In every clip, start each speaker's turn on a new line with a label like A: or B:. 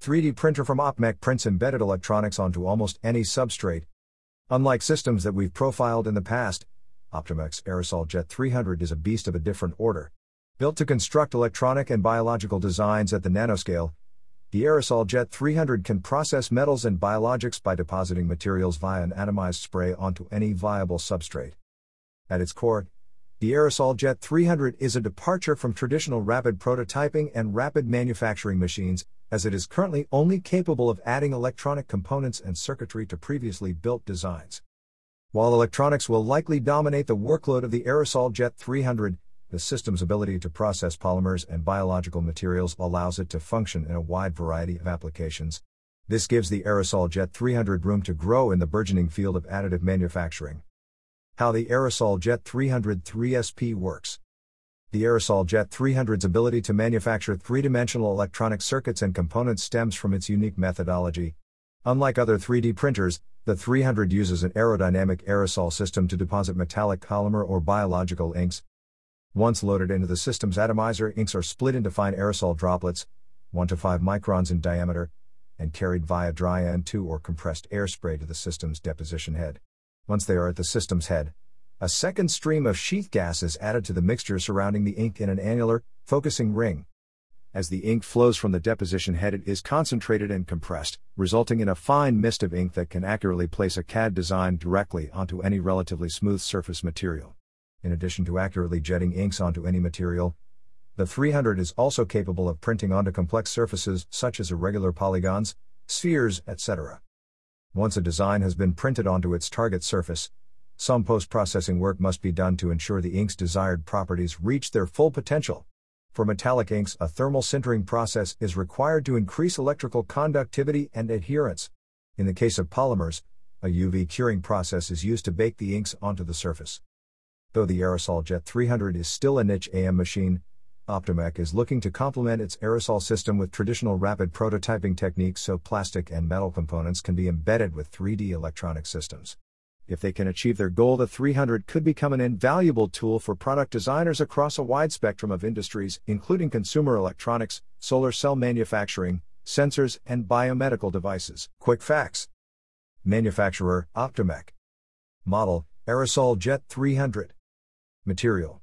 A: 3D printer from Optomec prints embedded electronics onto almost any substrate. Unlike systems that we've profiled in the past, Optomec's Aerosol Jet 300 is a beast of a different order. Built to construct electronic and biological designs at the nanoscale, the Aerosol Jet 300 can process metals and biologics by depositing materials via an atomized spray onto any viable substrate. At its core, the Aerosol Jet 300 is a departure from traditional rapid prototyping and rapid manufacturing machines, as it is currently only capable of adding electronic components and circuitry to previously built designs. While electronics will likely dominate the workload of the Aerosol Jet 300, the system's ability to process polymers and biological materials allows it to function in a wide variety of applications. This gives the Aerosol Jet 300 room to grow in the burgeoning field of additive manufacturing. How the Aerosol Jet 300 3SP works. The Aerosol Jet 300's ability to manufacture three-dimensional electronic circuits and components stems from its unique methodology. Unlike other 3D printers, the 300 uses an aerodynamic aerosol system to deposit metallic polymer or biological inks. Once loaded into the system's atomizer, inks are split into fine aerosol droplets, 1 to 5 microns in diameter, and carried via dry N2 or compressed air spray to the system's deposition head. Once they are at the system's head, a second stream of sheath gas is added to the mixture surrounding the ink in an annular, focusing ring. As the ink flows from the deposition head, it is concentrated and compressed, resulting in a fine mist of ink that can accurately place a CAD design directly onto any relatively smooth surface material. In addition to accurately jetting inks onto any material, the 300 is also capable of printing onto complex surfaces such as irregular polygons, spheres, etc. Once a design has been printed onto its target surface, some post-processing work must be done to ensure the ink's desired properties reach their full potential. For metallic inks, a thermal sintering process is required to increase electrical conductivity and adherence. In the case of polymers, a UV curing process is used to bake the inks onto the surface. Though the Aerosol Jet 300 is still a niche AM machine, Optomec is looking to complement its aerosol system with traditional rapid prototyping techniques so plastic and metal components can be embedded with 3D electronic systems. If they can achieve their goal, the 300 could become an invaluable tool for product designers across a wide spectrum of industries, including consumer electronics, solar cell manufacturing, sensors, and biomedical devices. Quick facts. Manufacturer, Optomec. Model, Aerosol Jet 300. Material: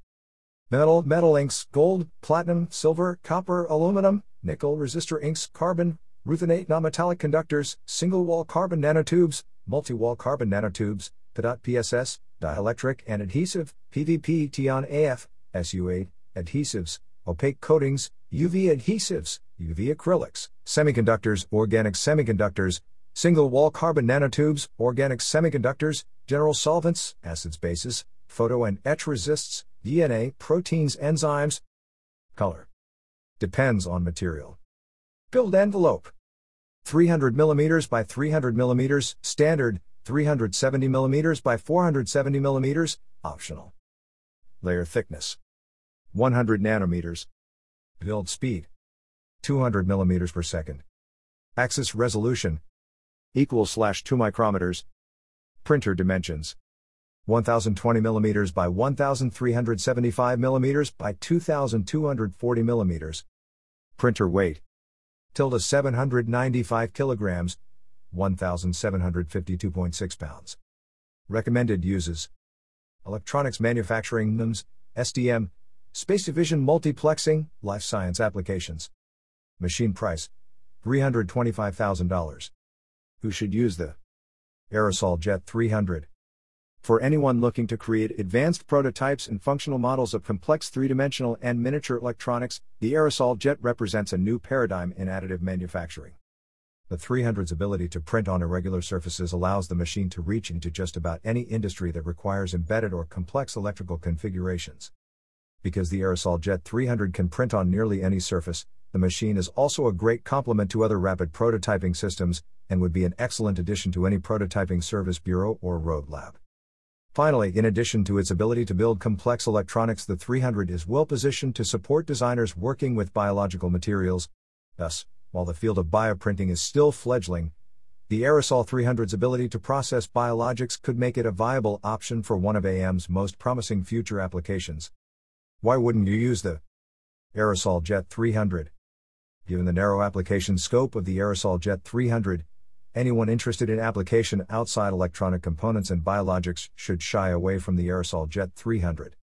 A: metal inks, gold, platinum, silver, copper, aluminum, nickel resistor inks, carbon, ruthenate nonmetallic conductors, single-wall carbon nanotubes, multi-wall carbon nanotubes, PSS, dielectric and adhesive, PVP Tion AF, SU8, adhesives, opaque coatings, UV adhesives, UV acrylics, semiconductors, organic semiconductors, single-wall carbon nanotubes, organic semiconductors, general solvents, acids, bases, photo and etch resists, DNA, proteins, enzymes. Color depends on material. Build envelope: 300 mm by 300 mm, standard, 370 mm by 470 mm, optional. Layer thickness: 100 nanometers. Build speed: 200 mm per second. Axis resolution: =/2 micrometers. Printer dimensions: 1020 mm by 1375 mm by 2240 mm. Printer weight: ~795 kilograms, 1752.6 pounds. Recommended uses: electronics manufacturing, NIMS, SDM, space division multiplexing, life science applications. Machine price: $325,000. Who should use the Aerosol Jet 300? For anyone looking to create advanced prototypes and functional models of complex three-dimensional and miniature electronics, the Aerosol Jet represents a new paradigm in additive manufacturing. The 300's ability to print on irregular surfaces allows the machine to reach into just about any industry that requires embedded or complex electrical configurations. Because the Aerosol Jet 300 can print on nearly any surface, the machine is also a great complement to other rapid prototyping systems, and would be an excellent addition to any prototyping service bureau or road lab. Finally, in addition to its ability to build complex electronics, the 300 is well positioned to support designers working with biological materials. Thus, while the field of bioprinting is still fledgling, the Aerosol 300's ability to process biologics could make it a viable option for one of AM's most promising future applications. Why wouldn't you use the Aerosol Jet 300? Given the narrow application scope of the Aerosol Jet 300, anyone interested in application outside electronic components and biologics should shy away from the Aerosol Jet 300.